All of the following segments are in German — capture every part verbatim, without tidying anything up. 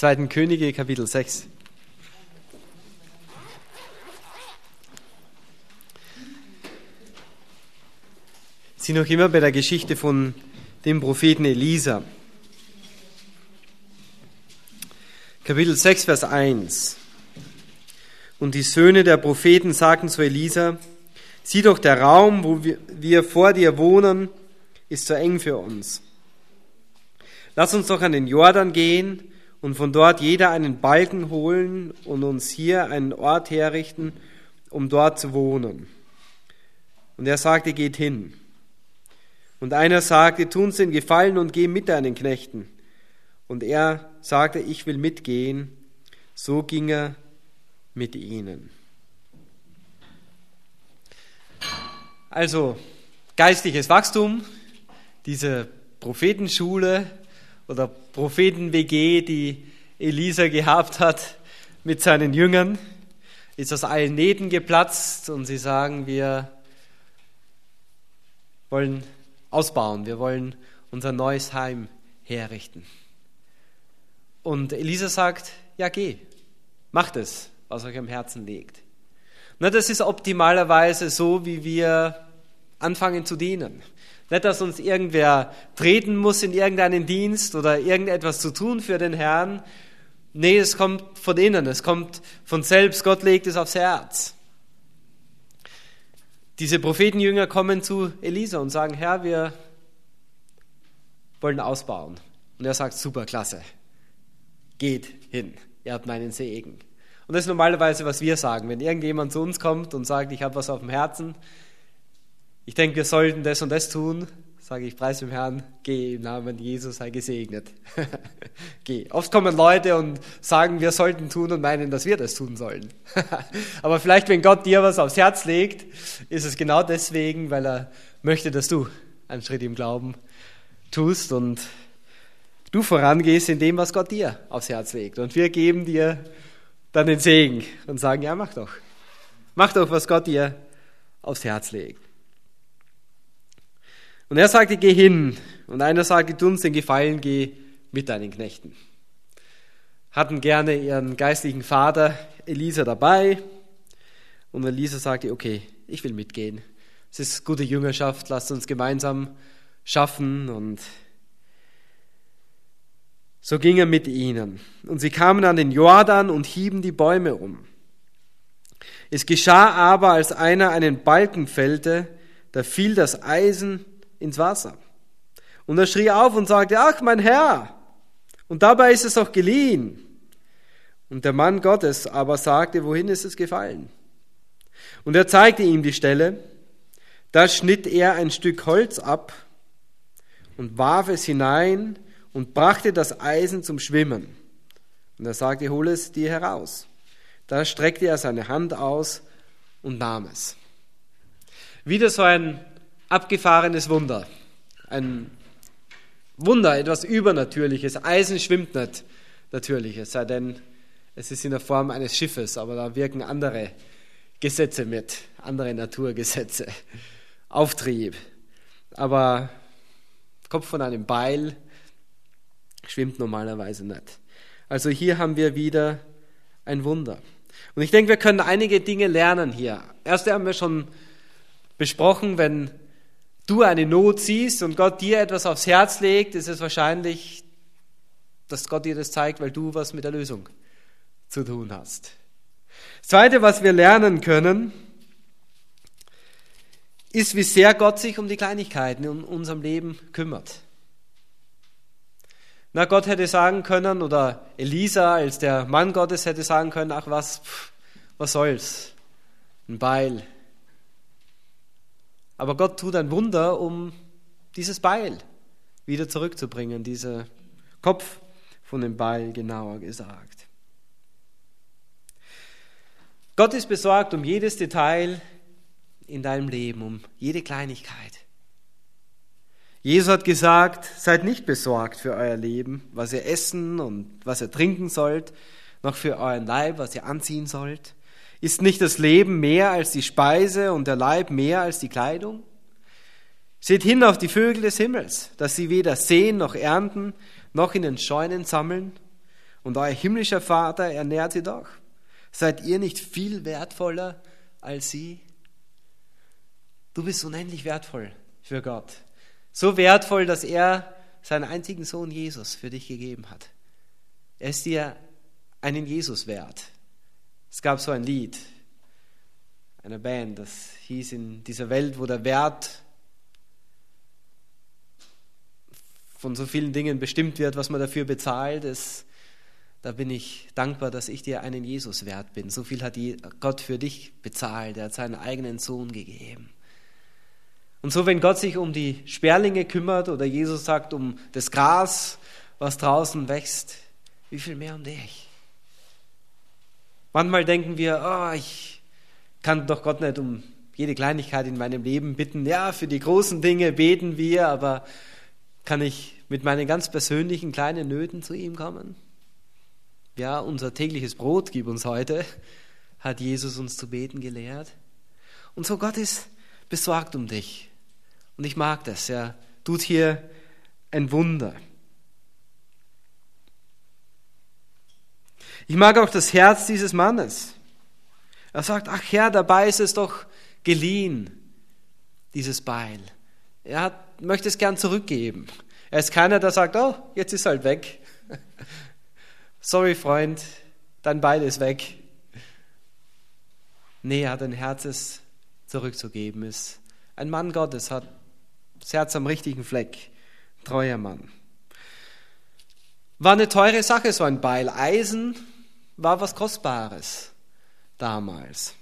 zweiten Könige, Kapitel sechs. Wir sind noch immer bei der Geschichte von dem Propheten Elisa. Kapitel sechs, Vers eins. Und die Söhne der Propheten sagten zu Elisa: Sieh doch, der Raum, wo wir, wir vor dir wohnen, ist zu eng für uns. Lass uns doch an den Jordan gehen und von dort jeder einen Balken holen und uns hier einen Ort herrichten, um dort zu wohnen. Und er sagte: Geht hin. Und einer sagte: Tu uns den Gefallen und geh mit deinen Knechten. Und er sagte: Ich will mitgehen. So ging er mit ihnen. Also geistliches Wachstum, diese Prophetenschule oder Propheten-W G, die Elisa gehabt hat mit seinen Jüngern, ist aus allen Nähten geplatzt und sie sagen: Wir wollen ausbauen, wir wollen unser neues Heim herrichten. Und Elisa sagt: Ja, geh, macht es, was euch am Herzen liegt. Na, das ist optimalerweise so, wie wir anfangen zu dienen. Nicht, dass uns irgendwer treten muss in irgendeinen Dienst oder irgendetwas zu tun für den Herrn. Nee, es kommt von innen, es kommt von selbst. Gott legt es aufs Herz. Diese Prophetenjünger kommen zu Elisa und sagen: Herr, wir wollen ausbauen. Und er sagt: Super, klasse. Geht hin, ihr habt meinen Segen. Und das ist normalerweise, was wir sagen. Wenn irgendjemand zu uns kommt und sagt: Ich habe was auf dem Herzen, ich denke, wir sollten das und das tun, sage ich: Preis dem Herrn, geh im Namen Jesus, sei gesegnet. Geh. Oft kommen Leute und sagen, wir sollten tun und meinen, dass wir das tun sollen. Aber vielleicht, wenn Gott dir was aufs Herz legt, ist es genau deswegen, weil er möchte, dass du einen Schritt im Glauben tust und du vorangehst in dem, was Gott dir aufs Herz legt. Und wir geben dir dann den Segen und sagen: Ja, mach doch. Mach doch, was Gott dir aufs Herz legt. Und er sagte: Geh hin. Und einer sagte: Tu uns den Gefallen, geh mit deinen Knechten. Hatten gerne ihren geistlichen Vater Elisa dabei. Und Elisa sagte: Okay, ich will mitgehen. Es ist gute Jüngerschaft, lasst uns gemeinsam schaffen. Und so ging er mit ihnen. Und sie kamen an den Jordan und hieben die Bäume um. Es geschah aber, als einer einen Balken fällte, da fiel das Eisen ins Wasser. Und er schrie auf und sagte: Ach, mein Herr! Und dabei ist es doch geliehen. Und der Mann Gottes aber sagte: Wohin ist es gefallen? Und er zeigte ihm die Stelle. Da schnitt er ein Stück Holz ab und warf es hinein und brachte das Eisen zum Schwimmen. Und er sagte: Hol es dir heraus. Da streckte er seine Hand aus und nahm es. Wieder so ein abgefahrenes Wunder. Ein Wunder, etwas Übernatürliches. Eisen schwimmt nicht natürlich, es sei denn, es ist in der Form eines Schiffes, aber da wirken andere Gesetze mit, andere Naturgesetze. Auftrieb. Aber Kopf von einem Beil schwimmt normalerweise nicht. Also hier haben wir wieder ein Wunder. Und ich denke, wir können einige Dinge lernen hier. Erst haben wir schon besprochen, wenn du eine Not siehst und Gott dir etwas aufs Herz legt, ist es wahrscheinlich, dass Gott dir das zeigt, weil du was mit der Lösung zu tun hast. Das Zweite, was wir lernen können, ist, wie sehr Gott sich um die Kleinigkeiten in unserem Leben kümmert. Na, Gott hätte sagen können, oder Elisa als der Mann Gottes hätte sagen können: Ach was, pff, was soll's, ein Beil. Aber Gott tut ein Wunder, um dieses Beil wieder zurückzubringen, dieser Kopf von dem Beil, genauer gesagt. Gott ist besorgt um jedes Detail in deinem Leben, um jede Kleinigkeit. Jesus hat gesagt: Seid nicht besorgt für euer Leben, was ihr essen und was ihr trinken sollt, noch für euren Leib, was ihr anziehen sollt. Ist nicht das Leben mehr als die Speise und der Leib mehr als die Kleidung? Seht hin auf die Vögel des Himmels, dass sie weder säen noch ernten, noch in den Scheunen sammeln. Und euer himmlischer Vater ernährt sie doch. Seid ihr nicht viel wertvoller als sie? Du bist unendlich wertvoll für Gott. So wertvoll, dass er seinen einzigen Sohn Jesus für dich gegeben hat. Er ist dir einen Jesus wert. Es gab so ein Lied einer Band, das hieß: in dieser Welt, wo der Wert von so vielen Dingen bestimmt wird, was man dafür bezahlt, ist, da bin ich dankbar, dass ich dir einen Jesus wert bin. So viel hat Gott für dich bezahlt. Er hat seinen eigenen Sohn gegeben. Und so, wenn Gott sich um die Sperlinge kümmert oder Jesus sagt, um das Gras, was draußen wächst, wie viel mehr um dich? Manchmal denken wir, oh, ich kann doch Gott nicht um jede Kleinigkeit in meinem Leben bitten. Ja, für die großen Dinge beten wir, aber kann ich mit meinen ganz persönlichen kleinen Nöten zu ihm kommen? Ja, unser tägliches Brot gib uns heute, hat Jesus uns zu beten gelehrt. Und so, Gott ist besorgt um dich. Und ich mag das. Er tut hier ein Wunder. Ich mag auch das Herz dieses Mannes. Er sagt, ach Herr, dabei ist es doch geliehen, dieses Beil. Er hat, möchte es gern zurückgeben. Er ist keiner, der sagt, oh, jetzt ist halt weg. Sorry, Freund, dein Beil ist weg. Nee, er hat ein Herz, es zurückzugeben ist. Ein Mann Gottes hat das Herz am richtigen Fleck. Treuer Mann. War eine teure Sache, so ein Beil. Eisen war was Kostbares damals.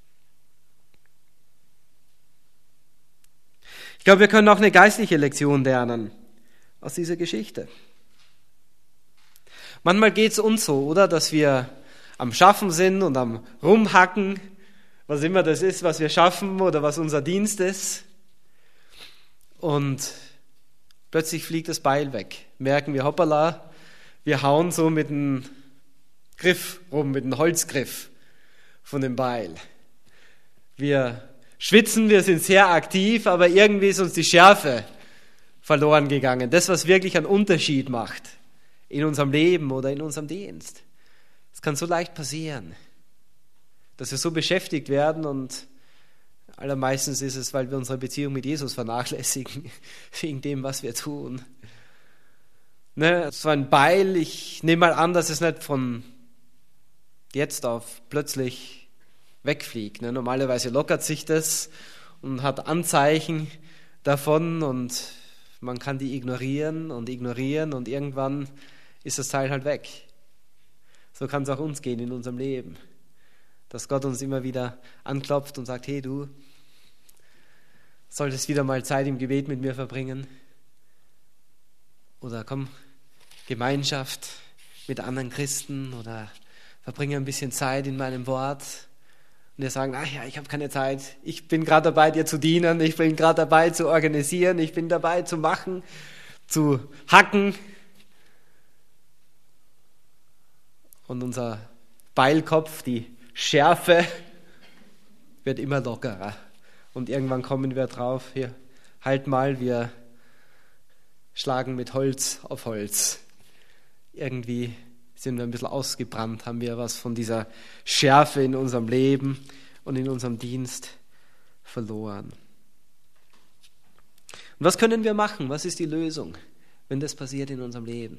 Ich glaube, wir können auch eine geistliche Lektion lernen aus dieser Geschichte. Manchmal geht es uns so, oder, dass wir am Schaffen sind und am Rumhacken, was immer das ist, was wir schaffen oder was unser Dienst ist. Und plötzlich fliegt das Beil weg. Merken wir, hoppala, wir hauen so mit dem Griff rum, mit dem Holzgriff von dem Beil. Wir schwitzen, wir sind sehr aktiv, aber irgendwie ist uns die Schärfe verloren gegangen. Das, was wirklich einen Unterschied macht in unserem Leben oder in unserem Dienst. Es kann so leicht passieren, dass wir so beschäftigt werden, und allermeistens ist es, weil wir unsere Beziehung mit Jesus vernachlässigen, wegen dem, was wir tun. Ne, so ein Beil, ich nehme mal an, dass es nicht von jetzt auf plötzlich wegfliegt. Ne? Normalerweise lockert sich das und hat Anzeichen davon und man kann die ignorieren und ignorieren und irgendwann ist das Teil halt weg. So kann es auch uns gehen in unserem Leben. Dass Gott uns immer wieder anklopft und sagt, hey du, solltest wieder mal Zeit im Gebet mit mir verbringen. Oder komm, Gemeinschaft mit anderen Christen oder verbringe ein bisschen Zeit in meinem Wort. Und wir sagen, ach ja, ich habe keine Zeit. Ich bin gerade dabei, dir zu dienen. Ich bin gerade dabei, zu organisieren. Ich bin dabei, zu machen, zu hacken. Und unser Beilkopf, die Schärfe, wird immer lockerer. Und irgendwann kommen wir drauf, hier, halt mal, wir schlagen mit Holz auf Holz. Irgendwie sind wir ein bisschen ausgebrannt, haben wir was von dieser Schärfe in unserem Leben und in unserem Dienst verloren. Und was können wir machen? Was ist die Lösung, wenn das passiert in unserem Leben?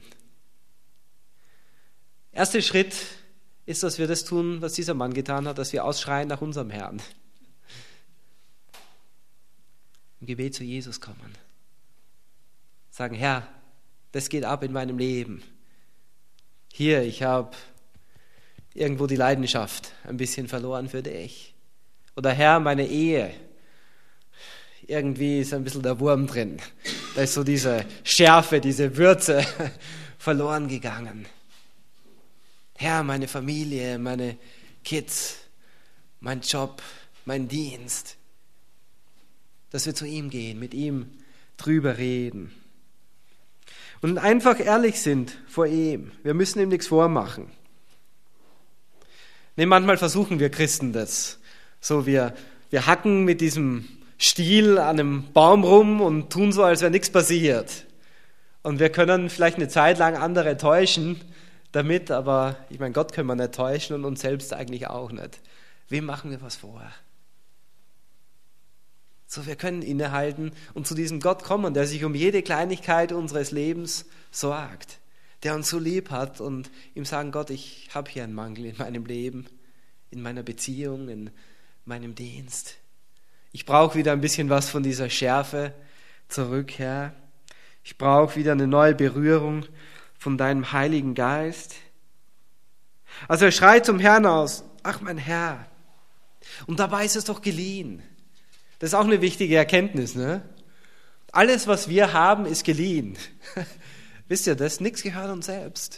Erster Schritt ist, dass wir das tun, was dieser Mann getan hat, dass wir ausschreien nach unserem Herrn. Im Gebet zu Jesus kommen. Sagen, Herr, das geht ab in meinem Leben. Hier, ich habe irgendwo die Leidenschaft ein bisschen verloren für dich. Oder Herr, meine Ehe, irgendwie ist ein bisschen der Wurm drin. Da ist so diese Schärfe, diese Würze verloren gegangen. Herr, meine Familie, meine Kids, mein Job, mein Dienst. Dass wir zu ihm gehen, mit ihm drüber reden. Und einfach ehrlich sind vor ihm. Wir müssen ihm nichts vormachen. Nee, manchmal versuchen wir Christen das. So, wir, wir hacken mit diesem Stiel an einem Baum rum und tun so, als wäre nichts passiert. Und wir können vielleicht eine Zeit lang andere täuschen, damit, aber ich meine, Gott können wir nicht täuschen und uns selbst eigentlich auch nicht. Wem machen wir was vor? So, wir können innehalten und zu diesem Gott kommen, der sich um jede Kleinigkeit unseres Lebens sorgt, der uns so lieb hat und ihm sagen, Gott, ich habe hier einen Mangel in meinem Leben, in meiner Beziehung, in meinem Dienst. Ich brauche wieder ein bisschen was von dieser Schärfe zurück, Herr. Ich brauche wieder eine neue Berührung von deinem Heiligen Geist. Also er schreit zum Herrn aus, ach mein Herr, und dabei ist es doch geliehen. Das ist auch eine wichtige Erkenntnis, ne? Alles, was wir haben, ist geliehen. Wisst ihr das? Nichts gehört uns selbst.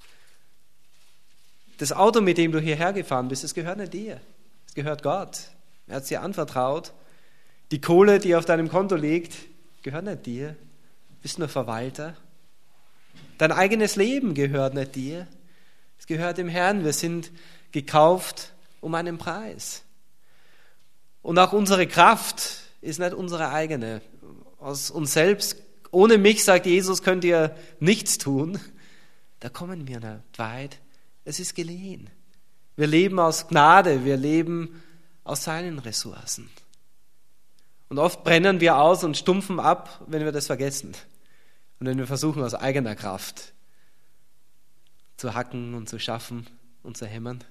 Das Auto, mit dem du hierher gefahren bist, das gehört nicht dir. Es gehört Gott. Er hat es dir anvertraut. Die Kohle, die auf deinem Konto liegt, gehört nicht dir. Du bist nur Verwalter. Dein eigenes Leben gehört nicht dir. Es gehört dem Herrn. Wir sind gekauft um einen Preis. Und auch unsere Kraft ist nicht unsere eigene. Aus uns selbst, ohne mich, sagt Jesus, könnt ihr nichts tun. Da kommen wir nicht weit. Es ist geliehen. Wir leben aus Gnade, wir leben aus seinen Ressourcen. Und oft brennen wir aus und stumpfen ab, wenn wir das vergessen. Und wenn wir versuchen, aus eigener Kraft zu hacken und zu schaffen und zu hämmern.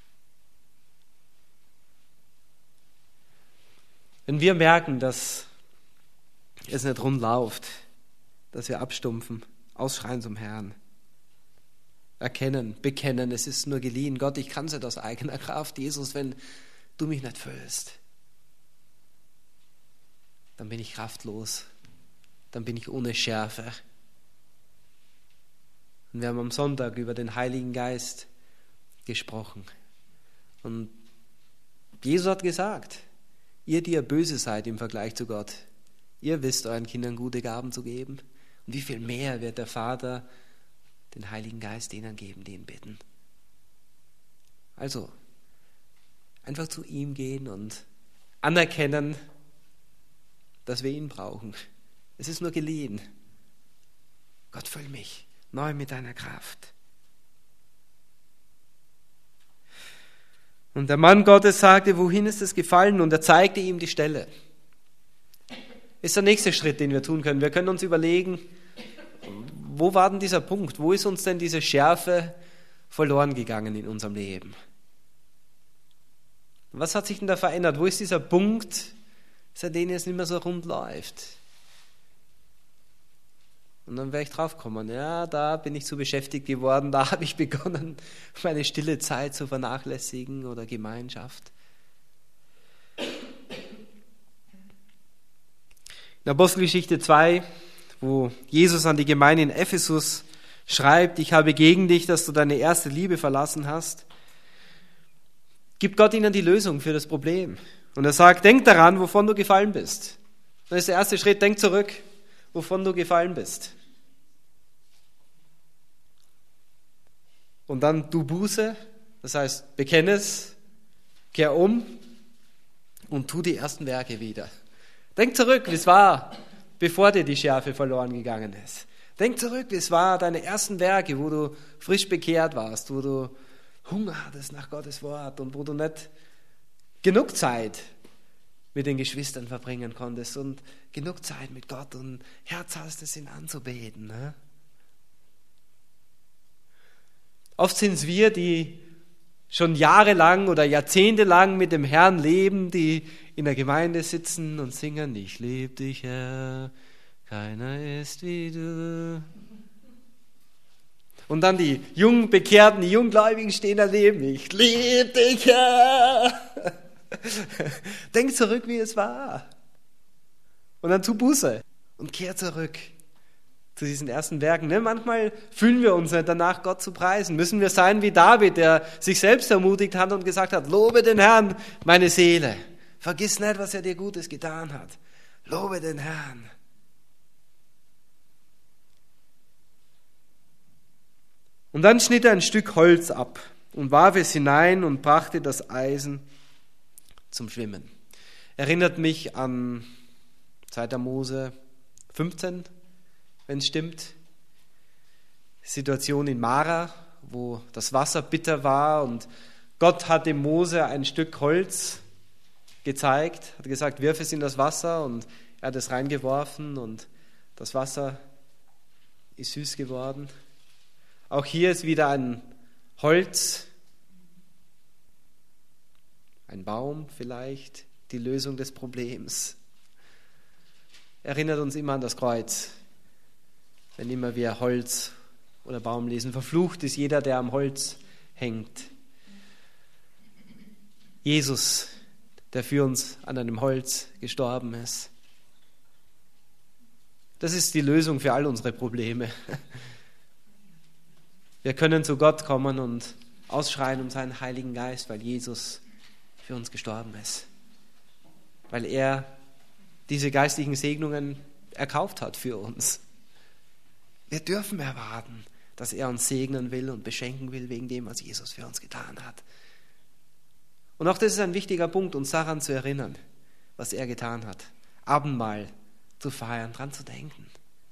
Wenn wir merken, dass es nicht rund läuft, dass wir abstumpfen, ausschreien zum Herrn, erkennen, bekennen, es ist nur geliehen. Gott, ich kann es nicht aus eigener Kraft. Jesus, wenn du mich nicht füllst, dann bin ich kraftlos, dann bin ich ohne Schärfe. Und wir haben am Sonntag über den Heiligen Geist gesprochen. Und Jesus hat gesagt, ihr, die ihr böse seid im Vergleich zu Gott, ihr wisst euren Kindern gute Gaben zu geben. Und wie viel mehr wird der Vater den Heiligen Geist denen geben, die ihn bitten. Also, einfach zu ihm gehen und anerkennen, dass wir ihn brauchen. Es ist nur geliehen. Gott, füll mich neu mit deiner Kraft. Und der Mann Gottes sagte, wohin ist es gefallen? Und er zeigte ihm die Stelle. Ist der nächste Schritt, den wir tun können. Wir können uns überlegen, wo war denn dieser Punkt? Wo ist uns denn diese Schärfe verloren gegangen in unserem Leben? Was hat sich denn da verändert? Wo ist dieser Punkt, seitdem es nicht mehr so rund läuft? Und dann werde ich drauf kommen, ja, da bin ich zu beschäftigt geworden, da habe ich begonnen, meine stille Zeit zu vernachlässigen oder Gemeinschaft. In Apostelgeschichte zwei, wo Jesus an die Gemeinde in Ephesus schreibt, ich habe gegen dich, dass du deine erste Liebe verlassen hast, gibt Gott ihnen die Lösung für das Problem. Und er sagt, denk daran, wovon du gefallen bist. Das ist der erste Schritt, denk zurück, wovon du gefallen bist. Und dann tu Buße, das heißt, bekenne es, kehr um und tu die ersten Werke wieder. Denk zurück, wie es war, bevor dir die Schärfe verloren gegangen ist. Denk zurück, wie es war, deine ersten Werke, wo du frisch bekehrt warst, wo du Hunger hattest nach Gottes Wort und wo du nicht genug Zeit mit den Geschwistern verbringen konntest und genug Zeit mit Gott und Herz hast, es ihn anzubeten. Ne? Oft sind es wir, die schon jahrelang oder jahrzehntelang mit dem Herrn leben, die in der Gemeinde sitzen und singen, ich lieb dich, Herr, keiner ist wie du. Und dann die jungen Bekehrten, die Junggläubigen stehen daneben, ich lieb dich, Herr. Denk zurück, wie es war. Und dann tu Buße und kehr zurück zu diesen ersten Werken. Ne? Manchmal fühlen wir uns nicht danach, Gott zu preisen. Müssen wir sein wie David, der sich selbst ermutigt hat und gesagt hat, lobe den Herrn, meine Seele. Vergiss nicht, was er dir Gutes getan hat. Lobe den Herrn. Und dann schnitt er ein Stück Holz ab und warf es hinein und brachte das Eisen zum Schwimmen. Erinnert mich an zweiter Mose fünfzehn, wenn es stimmt. Situation in Mara, wo das Wasser bitter war und Gott hat dem Mose ein Stück Holz gezeigt, hat gesagt, wirf es in das Wasser und er hat es reingeworfen und das Wasser ist süß geworden. Auch hier ist wieder ein Holz, ein Baum vielleicht, die Lösung des Problems. Erinnert uns immer an das Kreuz, wenn immer wir Holz oder Baum lesen. Verflucht ist jeder, der am Holz hängt. Jesus, der für uns an einem Holz gestorben ist. Das ist die Lösung für all unsere Probleme. Wir können zu Gott kommen und ausschreien um seinen Heiligen Geist, weil Jesus für uns gestorben ist. Weil er diese geistlichen Segnungen erkauft hat für uns. Wir dürfen erwarten, dass er uns segnen will und beschenken will wegen dem, was Jesus für uns getan hat. Und auch das ist ein wichtiger Punkt, uns daran zu erinnern, was er getan hat. Abendmahl zu feiern, dran zu denken.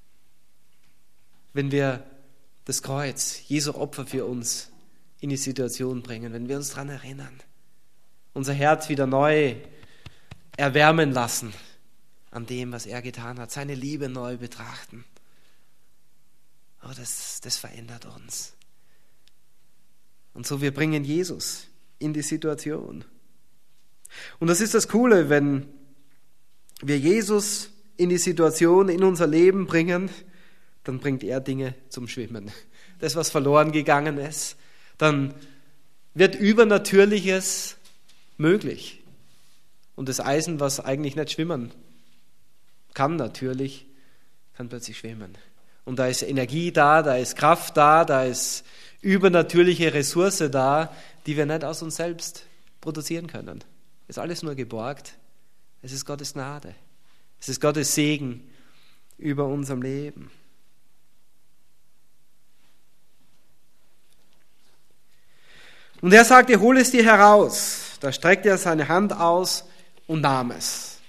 Wenn wir das Kreuz, Jesu Opfer für uns in die Situation bringen, wenn wir uns daran erinnern, unser Herz wieder neu erwärmen lassen an dem, was er getan hat, seine Liebe neu betrachten. Oh, das, das verändert uns. Und so, wir bringen Jesus in die Situation. Und das ist das Coole, wenn wir Jesus in die Situation, in unser Leben bringen, dann bringt er Dinge zum Schwimmen. Das, was verloren gegangen ist, dann wird Übernatürliches möglich. Und das Eisen, was eigentlich nicht schwimmen kann, natürlich, kann plötzlich schwimmen. Und da ist Energie da, da ist Kraft da, da ist übernatürliche Ressource da, die wir nicht aus uns selbst produzieren können. Es ist alles nur geborgt. Es ist Gottes Gnade. Es ist Gottes Segen über unserem Leben. Und er sagte, hol es dir heraus. Da streckte er seine Hand aus und nahm es.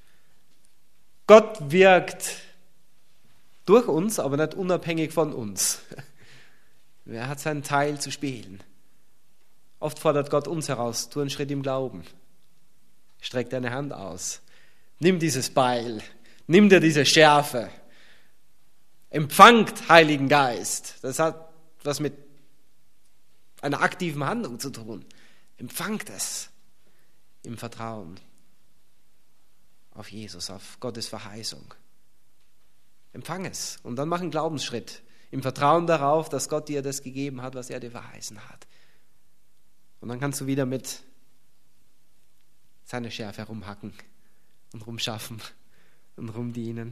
Gott wirkt durch uns, aber nicht unabhängig von uns. Er hat seinen Teil zu spielen. Oft fordert Gott uns heraus, tu einen Schritt im Glauben. Streck deine Hand aus. Nimm dieses Beil. Nimm dir diese Schärfe. Empfangt Heiligen Geist. Das hat was mit einer aktiven Handlung zu tun. Empfangt es im Vertrauen auf Jesus, auf Gottes Verheißung. Empfang es und dann mach einen Glaubensschritt im Vertrauen darauf, dass Gott dir das gegeben hat, was er dir verheißen hat. Und dann kannst du wieder mit seiner Schärfe rumhacken und rumschaffen und rumdienen.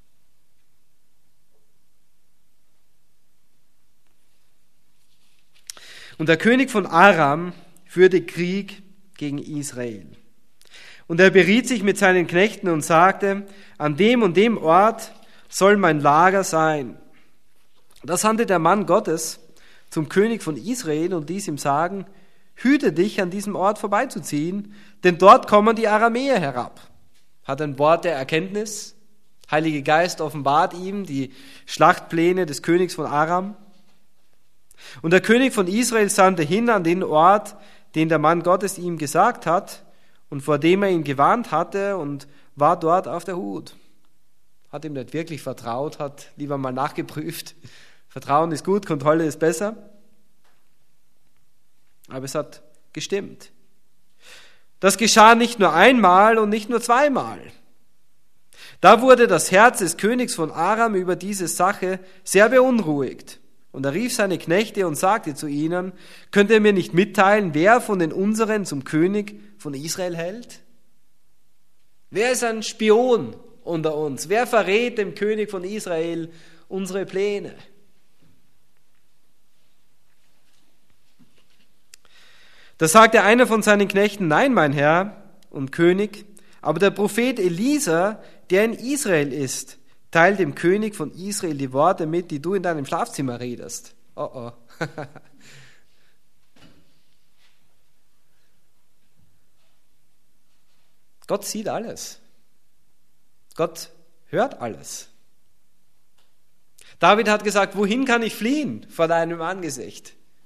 Und der König von Aram führte Krieg gegen Israel. Und er beriet sich mit seinen Knechten und sagte, an dem und dem Ort soll mein Lager sein. Da sandte der Mann Gottes zum König von Israel und ließ ihm sagen, hüte dich, an diesem Ort vorbeizuziehen, denn dort kommen die Aramäer herab. Hat ein Wort der Erkenntnis. Heilige Geist offenbart ihm die Schlachtpläne des Königs von Aram. Und der König von Israel sandte hin an den Ort, den der Mann Gottes ihm gesagt hat und vor dem er ihn gewarnt hatte und war dort auf der Hut. Hat ihm nicht wirklich vertraut, hat lieber mal nachgeprüft. Vertrauen ist gut, Kontrolle ist besser. Aber es hat gestimmt. Das geschah nicht nur einmal und nicht nur zweimal. Da wurde das Herz des Königs von Aram über diese Sache sehr beunruhigt. Und er rief seine Knechte und sagte zu ihnen, könnt ihr mir nicht mitteilen, wer von den unseren zum König von Israel hält? Wer ist ein Spion unter uns? Wer verrät dem König von Israel unsere Pläne? Da sagte einer von seinen Knechten, nein, mein Herr und König, aber der Prophet Elisa, der in Israel ist, teilt dem König von Israel die Worte mit, die du in deinem Schlafzimmer redest. Oh oh. Gott sieht alles. Gott hört alles. David hat gesagt, wohin kann ich fliehen vor deinem Angesicht?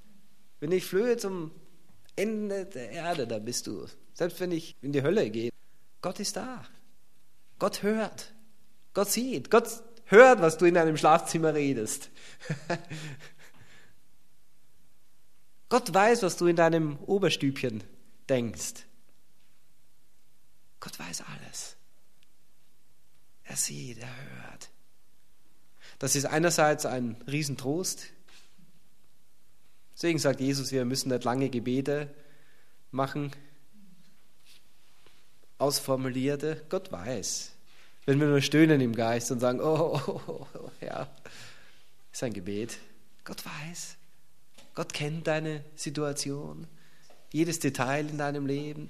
Wenn ich flöhe zum Ende der Erde, da bist du. Selbst wenn ich in die Hölle gehe, Gott ist da. Gott hört. Gott sieht. Gott hört, was du in deinem Schlafzimmer redest. Gott weiß, was du in deinem Oberstübchen denkst. Gott weiß alles. Er sieht, er hört. Das ist einerseits ein Riesentrost. Deswegen sagt Jesus, wir müssen nicht lange Gebete machen. Ausformulierte. Gott weiß. Wenn wir nur stöhnen im Geist und sagen, oh, oh, oh, oh ja, ist ein Gebet. Gott weiß. Gott kennt deine Situation. Jedes Detail in deinem Leben.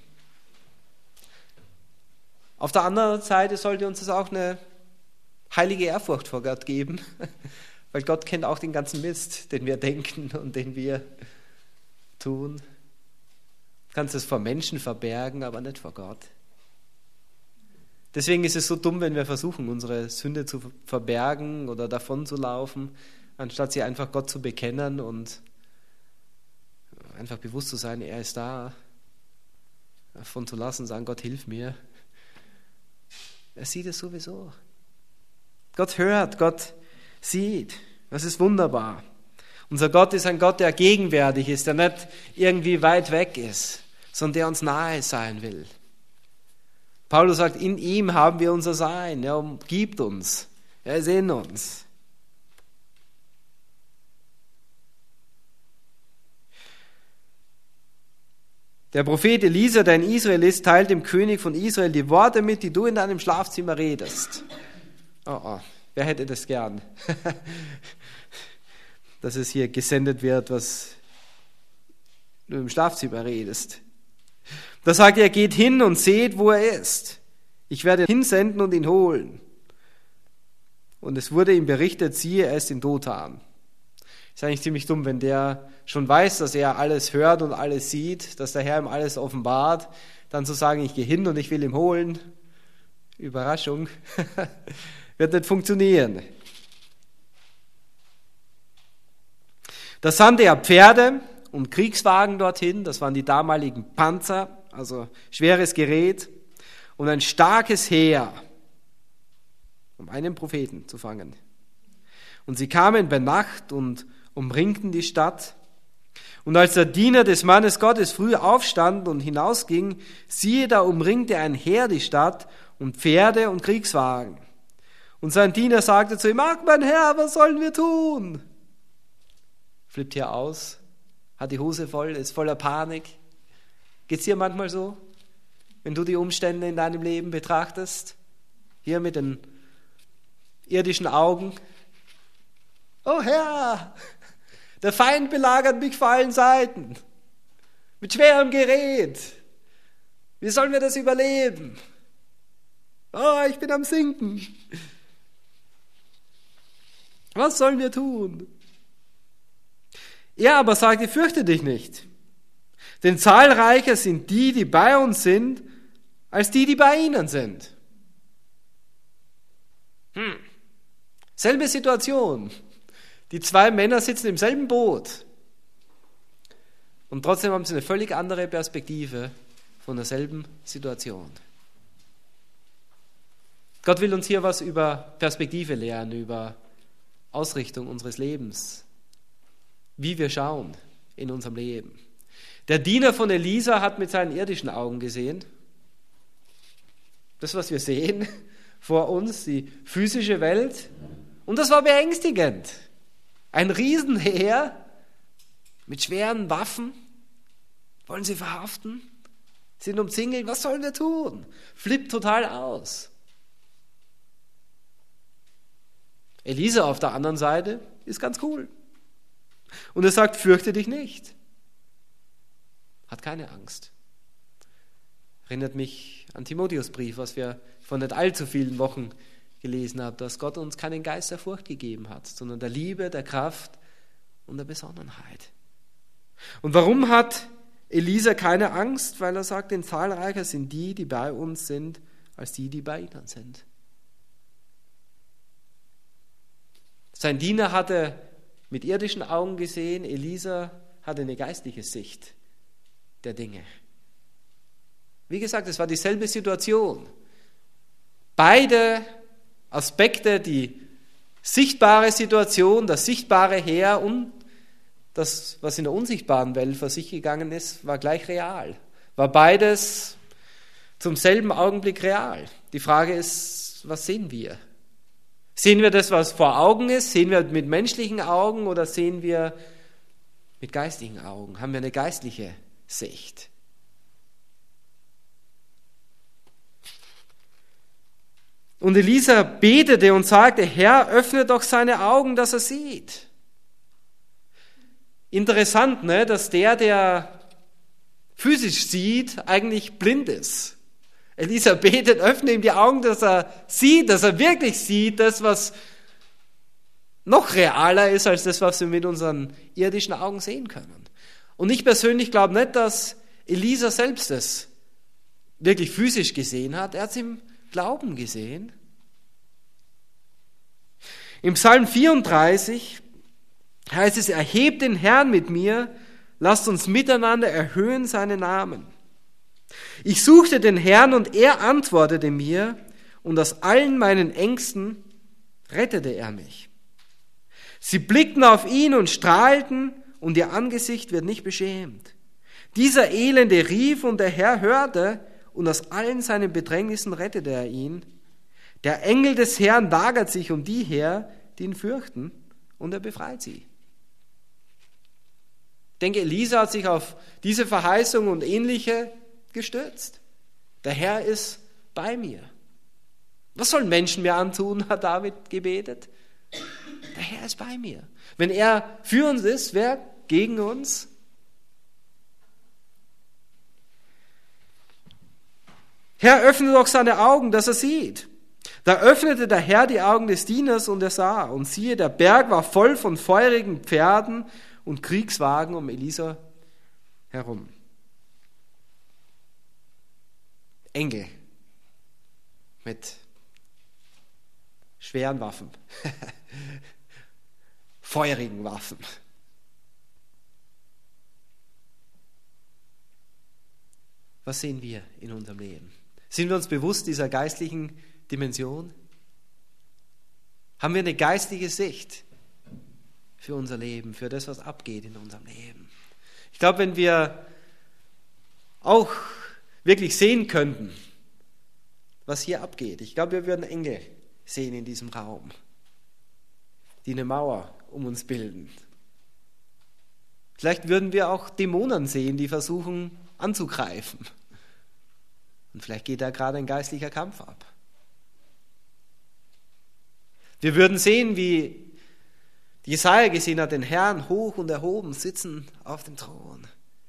Auf der anderen Seite sollte uns das auch eine heilige Ehrfurcht vor Gott geben, weil Gott kennt auch den ganzen Mist, den wir denken und den wir tun. Du kannst es vor Menschen verbergen, aber nicht vor Gott. Deswegen ist es so dumm, wenn wir versuchen, unsere Sünde zu verbergen oder davon zu laufen, anstatt sie einfach Gott zu bekennen und einfach bewusst zu sein, er ist da, davon zu lassen, sagen, Gott, hilf mir. Er sieht es sowieso. Gott hört, Gott sieht. Das ist wunderbar. Unser Gott ist ein Gott, der gegenwärtig ist, der nicht irgendwie weit weg ist, sondern der uns nahe sein will. Paulus sagt, in ihm haben wir unser Sein. Er umgibt uns. Er ist in uns. Der Prophet Elisa, der in Israel ist, teilt dem König von Israel die Worte mit, die du in deinem Schlafzimmer redest. Oh, oh, wer hätte das gern? Dass es hier gesendet wird, was du im Schlafzimmer redest. Da sagt er, geht hin und seht, wo er ist. Ich werde hinsenden und ihn holen. Und es wurde ihm berichtet, siehe, er ist in Dothan. Ist eigentlich ziemlich dumm, wenn der schon weiß, dass er alles hört und alles sieht, dass der Herr ihm alles offenbart, dann zu sagen, ich gehe hin und ich will ihn holen. Überraschung. Wird nicht funktionieren. Da sandte er Pferde und Kriegswagen dorthin, das waren die damaligen Panzer, also schweres Gerät, und ein starkes Heer, um einen Propheten zu fangen. Und sie kamen bei Nacht und umringten die Stadt. Und als der Diener des Mannes Gottes früh aufstand und hinausging, siehe, da umringte ein Heer die Stadt und Pferde und Kriegswagen. Und sein Diener sagte zu ihm, ach mein Herr, was sollen wir tun? Flippt hier aus, hat die Hose voll, ist voller Panik. Geht's dir manchmal so, wenn du die Umstände in deinem Leben betrachtest? Hier mit den irdischen Augen. Oh Herr, der Feind belagert mich vor allen Seiten. Mit schwerem Gerät. Wie sollen wir das überleben? Oh, ich bin am Sinken. Was sollen wir tun? Er aber sagte, fürchte dich nicht. Denn zahlreicher sind die, die bei uns sind, als die, die bei ihnen sind. Hm. Selbe Situation. Die zwei Männer sitzen im selben Boot. Und trotzdem haben sie eine völlig andere Perspektive von derselben Situation. Gott will uns hier was über Perspektive lernen, über Ausrichtung unseres Lebens, wie wir schauen in unserem Leben. Der Diener von Elisa hat mit seinen irdischen Augen gesehen. Das, was wir sehen vor uns, die physische Welt. Und das war beängstigend. Ein Riesenheer mit schweren Waffen. Wollen sie verhaften? Sind umzingelt. Was sollen wir tun? Flippt total aus. Elisa auf der anderen Seite ist ganz cool. Und er sagt, fürchte dich nicht. Hat keine Angst. Erinnert mich an Timotheusbrief, was wir vor nicht allzu vielen Wochen gelesen haben, dass Gott uns keinen Geist der Furcht gegeben hat, sondern der Liebe, der Kraft und der Besonnenheit. Und warum hat Elisa keine Angst? Weil er sagt, denn zahlreicher sind die, die bei uns sind, als die, die bei ihnen sind. Sein Diener hatte mit irdischen Augen gesehen, Elisa hatte eine geistliche Sicht der Dinge. Wie gesagt, es war dieselbe Situation. Beide Aspekte, die sichtbare Situation, das sichtbare Heer und das, was in der unsichtbaren Welt vor sich gegangen ist, war gleich real. War beides zum selben Augenblick real. Die Frage ist, was sehen wir? Sehen wir das, was vor Augen ist? Sehen wir mit menschlichen Augen oder sehen wir mit geistigen Augen? Haben wir eine geistliche Sicht? Und Elisa betete und sagte, Herr, öffne doch seine Augen, dass er sieht. Interessant, ne, dass der, der physisch sieht, eigentlich blind ist. Elisa betet, öffne ihm die Augen, dass er sieht, dass er wirklich sieht, das, was noch realer ist, als das, was wir mit unseren irdischen Augen sehen können. Und ich persönlich glaube nicht, dass Elisa selbst es wirklich physisch gesehen hat. Er hat es im Glauben gesehen. Im Psalm vierunddreißig heißt es, erhebt den Herrn mit mir, lasst uns miteinander erhöhen seinen Namen. Ich suchte den Herrn und er antwortete mir und aus allen meinen Ängsten rettete er mich. Sie blickten auf ihn und strahlten und ihr Angesicht wird nicht beschämt. Dieser Elende rief und der Herr hörte und aus allen seinen Bedrängnissen rettete er ihn. Der Engel des Herrn lagert sich um die her, die ihn fürchten, und er befreit sie. Ich denke, Elisa hat sich auf diese Verheißung und ähnliche gestützt. Der Herr ist bei mir. Was sollen Menschen mir antun, hat David gebetet. Der Herr ist bei mir. Wenn er für uns ist, wer gegen uns? Herr, öffne doch seine Augen, dass er sieht. Da öffnete der Herr die Augen des Dieners und er sah. Und siehe, der Berg war voll von feurigen Pferden und Kriegswagen um Elisa herum. Engel mit schweren Waffen, feurigen Waffen. Was sehen wir in unserem Leben? Sind wir uns bewusst dieser geistlichen Dimension? Haben wir eine geistliche Sicht für unser Leben, für das, was abgeht in unserem Leben? Ich glaube, wenn wir auch wirklich sehen könnten, was hier abgeht, ich glaube, wir würden Engel sehen in diesem Raum, die eine Mauer um uns bilden. Vielleicht würden wir auch Dämonen sehen, die versuchen anzugreifen. Und vielleicht geht da gerade ein geistlicher Kampf ab. Wir würden sehen, wie Jesaja gesehen hat, den Herrn hoch und erhoben sitzen auf dem Thron.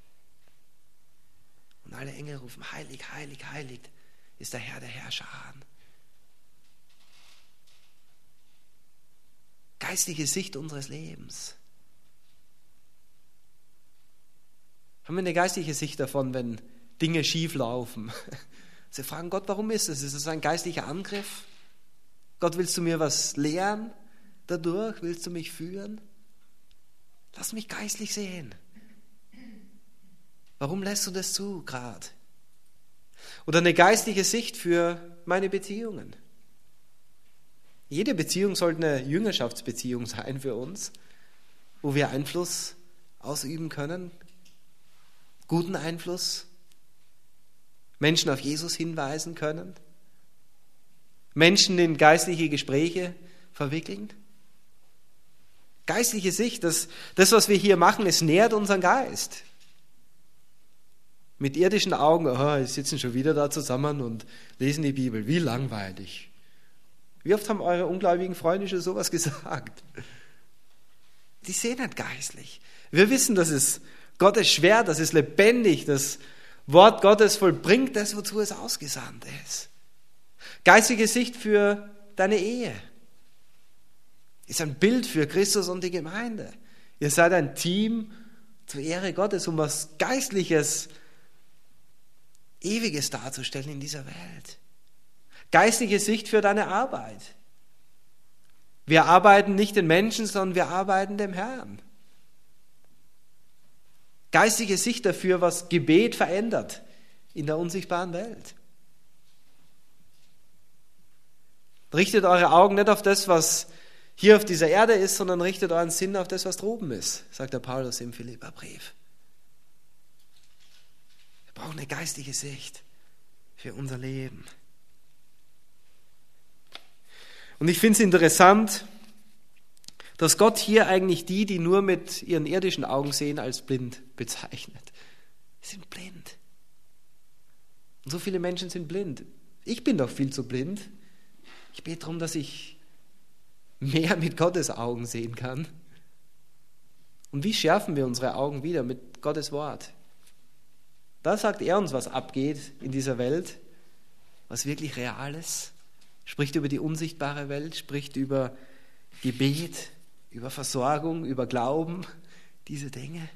Und alle Engel rufen, heilig, heilig, heilig ist der Herr der Herrscher. Geistliche Sicht unseres Lebens. Haben wir eine geistliche Sicht davon, wenn Dinge schief laufen? Sie fragen Gott, warum ist es? Ist es ein geistlicher Angriff? Gott, willst du mir was lehren dadurch? Willst du mich führen? Lass mich geistlich sehen. Warum lässt du das zu gerade? Oder eine geistliche Sicht für meine Beziehungen. Jede Beziehung sollte eine Jüngerschaftsbeziehung sein für uns, wo wir Einfluss ausüben können, guten Einfluss, Menschen auf Jesus hinweisen können, Menschen in geistliche Gespräche verwickeln. Geistliche Sicht, das, das, was wir hier machen, es nährt unseren Geist. Mit irdischen Augen, oh, wir sitzen schon wieder da zusammen und lesen die Bibel. Wie langweilig. Wie oft haben eure ungläubigen Freunde schon sowas gesagt? Die sehen nicht geistlich. Wir wissen, dass es Gottes Schwert, das ist lebendig, das Wort Gottes vollbringt das, wozu es ausgesandt ist. Geistige Sicht für deine Ehe ist ein Bild für Christus und die Gemeinde. Ihr seid ein Team zur Ehre Gottes, um was Geistliches, Ewiges darzustellen in dieser Welt. Geistliche Sicht für deine Arbeit. Wir arbeiten nicht den Menschen, sondern wir arbeiten dem Herrn. geistige Sicht dafür, was Gebet verändert in der unsichtbaren Welt. Richtet eure Augen nicht auf das, was hier auf dieser Erde ist, sondern richtet euren Sinn auf das, was droben ist, sagt der Paulus im Philipperbrief. Wir brauchen eine geistige Sicht für unser Leben. Und ich finde es interessant, dass Gott hier eigentlich die, die nur mit ihren irdischen Augen sehen, als blind bezeichnet. Sie sind blind. Und so viele Menschen sind blind. Ich bin doch viel zu blind. Ich bete darum, dass ich mehr mit Gottes Augen sehen kann. Und wie schärfen wir unsere Augen wieder? Mit Gottes Wort. Da sagt er uns, was abgeht in dieser Welt, was wirklich real ist. Spricht über die unsichtbare Welt, spricht über Gebet, über Versorgung, über Glauben, diese Dinge.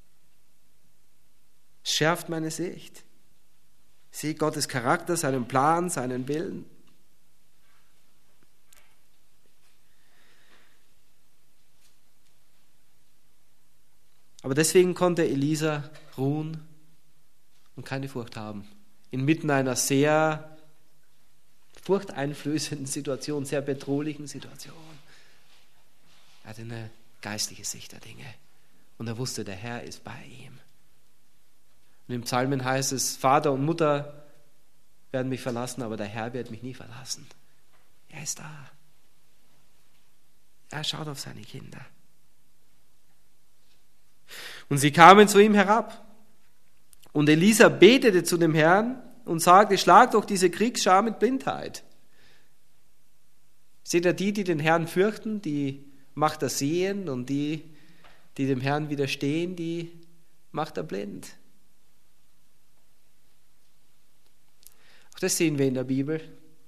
Es schärft meine Sicht. Ich sehe Gottes Charakter, seinen Plan, seinen Willen. Aber deswegen konnte Elisa ruhen und keine Furcht haben. Inmitten einer sehr furchteinflößenden Situation, sehr bedrohlichen Situation. Er hatte eine geistliche Sicht der Dinge. Und er wusste, der Herr ist bei ihm. Und im Psalmen heißt es, Vater und Mutter werden mich verlassen, aber der Herr wird mich nie verlassen. Er ist da. Er schaut auf seine Kinder. Und sie kamen zu ihm herab. Und Elisa betete zu dem Herrn und sagte, schlag doch diese Kriegsschar mit Blindheit. Seht ihr, die, die den Herrn fürchten, die macht er sehen, und die, die dem Herrn widerstehen, die macht er blind. Auch das sehen wir in der Bibel,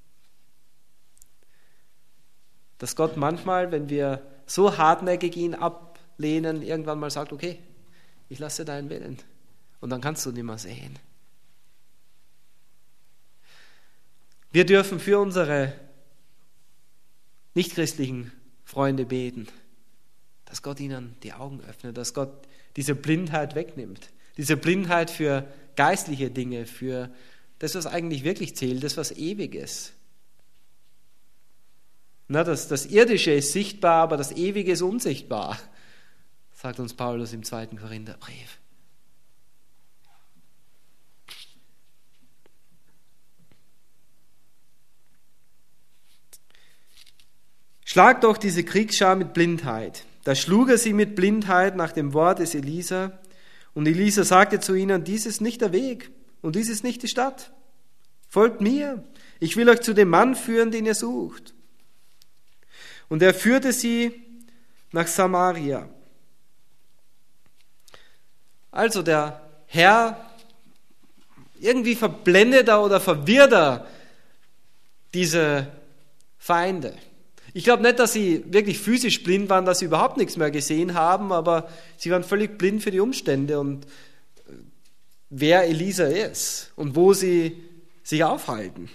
dass Gott manchmal, wenn wir so hartnäckig ihn ablehnen, irgendwann mal sagt, okay, ich lasse deinen Willen. Und dann kannst du nicht mehr sehen. Wir dürfen für unsere nichtchristlichen Freunde beten, dass Gott ihnen die Augen öffnet, dass Gott diese Blindheit wegnimmt. Diese Blindheit für geistliche Dinge, für das, was eigentlich wirklich zählt, das, was ewig ist. Na, das, das Irdische ist sichtbar, aber das Ewige ist unsichtbar, sagt uns Paulus im zweiten Korintherbrief. Schlag doch diese Kriegsschar mit Blindheit. Da schlug er sie mit Blindheit nach dem Wort des Elisa. Und Elisa sagte zu ihnen, dies ist nicht der Weg und dies ist nicht die Stadt. Folgt mir, ich will euch zu dem Mann führen, den ihr sucht. Und er führte sie nach Samaria. Also der Herr, irgendwie verblendet er oder verwirrt er diese Feinde. Ich glaube nicht, dass sie wirklich physisch blind waren, dass sie überhaupt nichts mehr gesehen haben, aber sie waren völlig blind für die Umstände und wer Elisa ist und wo sie sich aufhalten.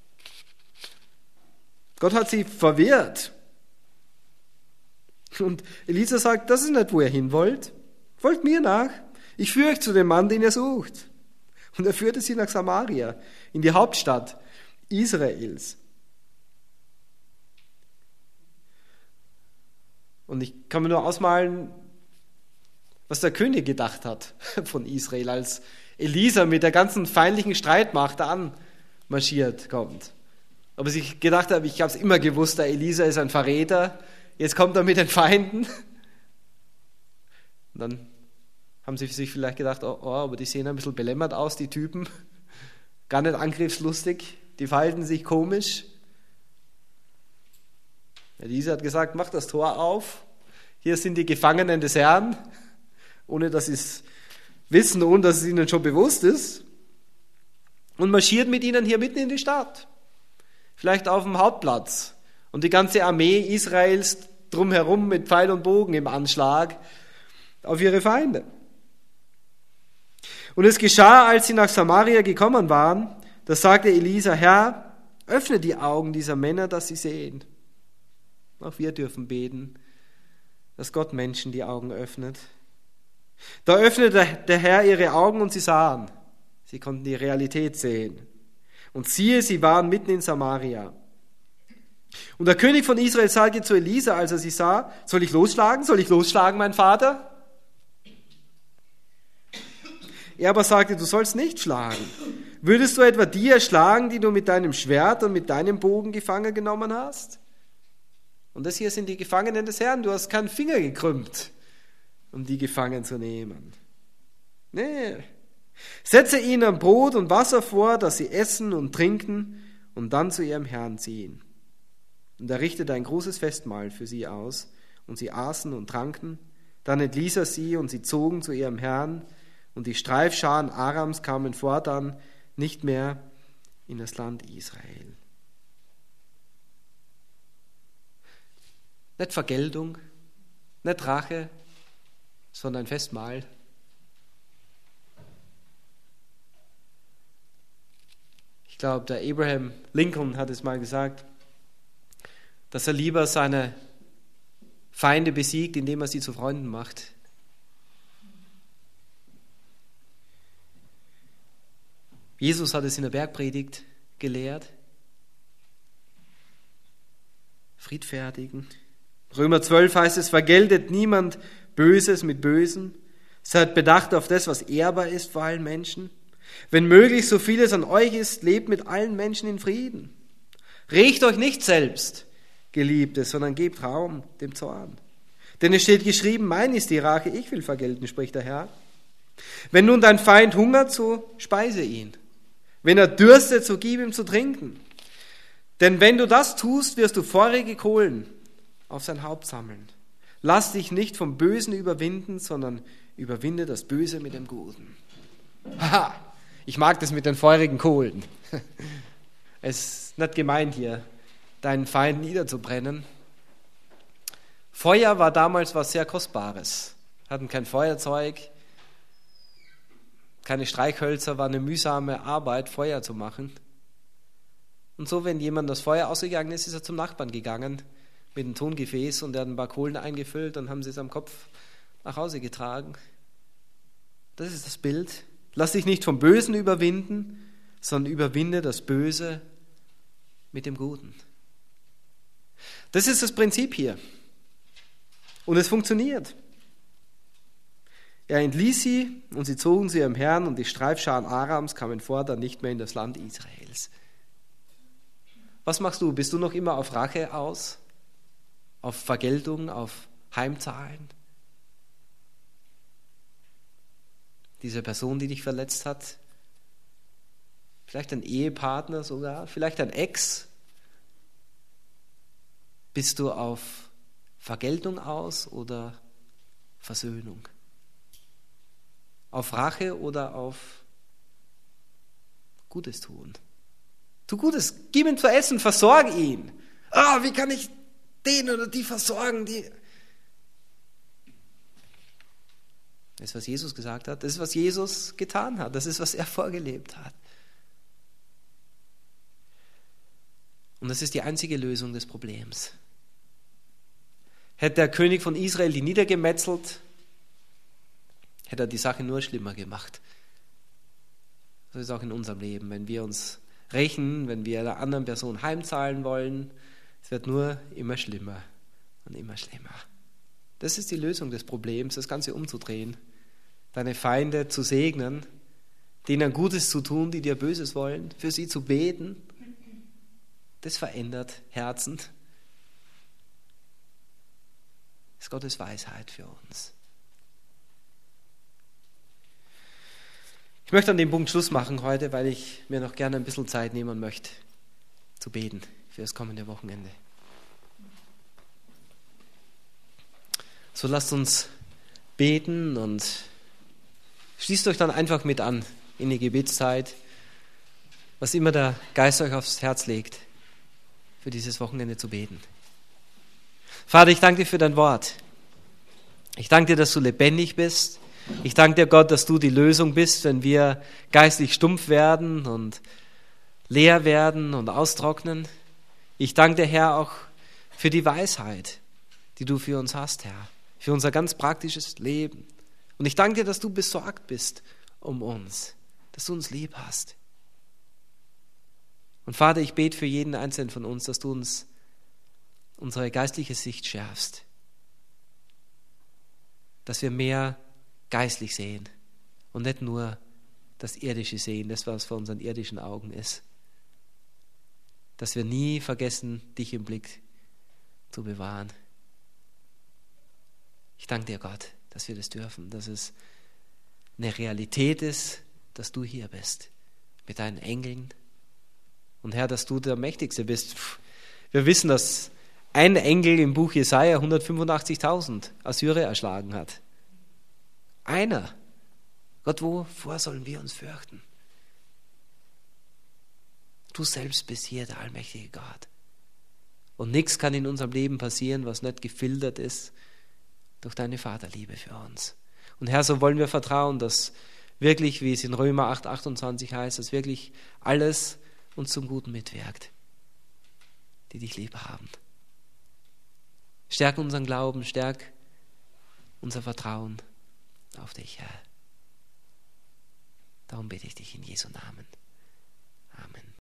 Gott hat sie verwirrt. Und Elisa sagt, das ist nicht, wo ihr hin wollt. Folgt mir nach. Ich führe euch zu dem Mann, den ihr sucht. Und er führte sie nach Samaria, in die Hauptstadt Israels. Und ich kann mir nur ausmalen, was der König gedacht hat von Israel, als Elisa mit der ganzen feindlichen Streitmacht anmarschiert kommt. Aber sich gedacht hat, ich habe es immer gewusst, der Elisa ist ein Verräter, jetzt kommt er mit den Feinden. Und dann haben sie sich vielleicht gedacht, oh, oh, aber die sehen ein bisschen belämmert aus, die Typen, gar nicht angriffslustig, die verhalten sich komisch. Elisa hat gesagt, mach das Tor auf, hier sind die Gefangenen des Herrn, ohne dass sie es wissen, ohne dass es ihnen schon bewusst ist, und marschiert mit ihnen hier mitten in die Stadt, vielleicht auf dem Hauptplatz, und die ganze Armee Israels drumherum mit Pfeil und Bogen im Anschlag auf ihre Feinde. Und es geschah, als sie nach Samaria gekommen waren, da sagte Elisa, Herr, öffne die Augen dieser Männer, dass sie sehen. Auch wir dürfen beten, dass Gott Menschen die Augen öffnet. Da öffnete der Herr ihre Augen und sie sahen. Sie konnten die Realität sehen. Und siehe, sie waren mitten in Samaria. Und der König von Israel sagte zu Elisa, als er sie sah, soll ich losschlagen? Soll ich losschlagen, mein Vater? Er aber sagte, du sollst nicht schlagen. Würdest du etwa die erschlagen, die du mit deinem Schwert und mit deinem Bogen gefangen genommen hast? Und das hier sind die Gefangenen des Herrn. Du hast keinen Finger gekrümmt, um die gefangen zu nehmen. Nee. Setze ihnen Brot und Wasser vor, dass sie essen und trinken und dann zu ihrem Herrn ziehen. Und er richtete ein großes Festmahl für sie aus, und sie aßen und tranken. Dann entließ er sie, und sie zogen zu ihrem Herrn, und die Streifscharen Arams kamen fortan nicht mehr in das Land Israel. Nicht Vergeltung, nicht Rache, sondern ein Festmahl. Ich glaube, der Abraham Lincoln hat es mal gesagt, dass er lieber seine Feinde besiegt, indem er sie zu Freunden macht. Jesus hat es in der Bergpredigt gelehrt. Friedfertigen. Römer zwölf heißt es, vergeltet niemand Böses mit Bösem. Seid bedacht auf das, was ehrbar ist vor allen Menschen. Wenn möglich, so viel es an euch ist, lebt mit allen Menschen in Frieden. Regt euch nicht selbst, Geliebte, sondern gebt Raum dem Zorn. Denn es steht geschrieben, mein ist die Rache, ich will vergelten, spricht der Herr. Wenn nun dein Feind hungert, so speise ihn. Wenn er dürstet, so gib ihm zu trinken. Denn wenn du das tust, wirst du feurige Kohlen auf sein Haupt sammeln. Lass dich nicht vom Bösen überwinden, sondern überwinde das Böse mit dem Guten. Haha, ich mag das mit den feurigen Kohlen. Es ist nicht gemeint hier, deinen Feind niederzubrennen. Feuer war damals was sehr Kostbares. Hatten kein Feuerzeug, keine Streichhölzer, war eine mühsame Arbeit, Feuer zu machen. Und so, wenn jemand das Feuer ausgegangen ist, ist er zum Nachbarn gegangen mit einem Tongefäß und er hat ein paar Kohlen eingefüllt und haben sie es am Kopf nach Hause getragen. Das ist das Bild. Lass dich nicht vom Bösen überwinden, sondern überwinde das Böse mit dem Guten. Das ist das Prinzip hier. Und es funktioniert. Er entließ sie und sie zogen zu ihrem Herrn und die Streifscharen Arams kamen fortan nicht mehr in das Land Israels. Was machst du? Bist du noch immer auf Rache aus? Auf Vergeltung? Auf Heimzahlen? Diese Person, die dich verletzt hat? Vielleicht ein Ehepartner sogar? Vielleicht ein Ex? Bist du auf Vergeltung aus oder Versöhnung? Auf Rache oder auf Gutes tun? Tu Gutes, gib ihm zu essen, versorge ihn. Ah, wie kann ich den oder die versorgen? Die das ist, was Jesus gesagt hat. Das ist, was Jesus getan hat. Das ist, was er vorgelebt hat. Und das ist die einzige Lösung des Problems. Hätte der König von Israel die niedergemetzelt, hätte er die Sache nur schlimmer gemacht. So ist es auch in unserem Leben. Wenn wir uns rächen, wenn wir einer anderen Person heimzahlen wollen, es wird nur immer schlimmer und immer schlimmer. Das ist die Lösung des Problems, das Ganze umzudrehen. Deine Feinde zu segnen, denen Gutes zu tun, die dir Böses wollen, für sie zu beten. Das verändert Herzen. Das ist Gottes Weisheit für uns. Ich möchte an dem Punkt Schluss machen heute, weil ich mir noch gerne ein bisschen Zeit nehmen möchte, zu beten für das kommende Wochenende. So lasst uns beten und schließt euch dann einfach mit an in die Gebetszeit, was immer der Geist euch aufs Herz legt, für dieses Wochenende zu beten. Vater, ich danke dir für dein Wort. Ich danke dir, dass du lebendig bist. Ich danke dir, Gott, dass du die Lösung bist, wenn wir geistlich stumpf werden und leer werden und austrocknen. Ich danke dir, Herr, auch für die Weisheit, die du für uns hast, Herr, für unser ganz praktisches Leben, Und ich danke dir, dass du besorgt bist um uns, dass du uns lieb hast. Und Vater, ich bete für jeden Einzelnen von uns, dass du uns unsere geistliche Sicht schärfst, dass wir mehr geistlich sehen und nicht nur das Irdische sehen, das, was vor unseren irdischen Augen ist. Dass wir nie vergessen, dich im Blick zu bewahren. Ich danke dir, Gott, dass wir das dürfen, dass es eine Realität ist, dass du hier bist, mit deinen Engeln. Und Herr, dass du der Mächtigste bist. Wir wissen, dass ein Engel im Buch Jesaja hundertfünfundachtzigtausend Assyrer erschlagen hat. Einer. Gott, wovor sollen wir uns fürchten? Du selbst bist hier der allmächtige Gott. Und nichts kann in unserem Leben passieren, was nicht gefiltert ist durch deine Vaterliebe für uns. Und Herr, so wollen wir vertrauen, dass wirklich, wie es in Römer acht achtundzwanzig heißt, dass wirklich alles uns zum Guten mitwirkt, die dich lieb haben. Stärk unseren Glauben, stärk unser Vertrauen auf dich, Herr. Darum bitte ich dich in Jesu Namen.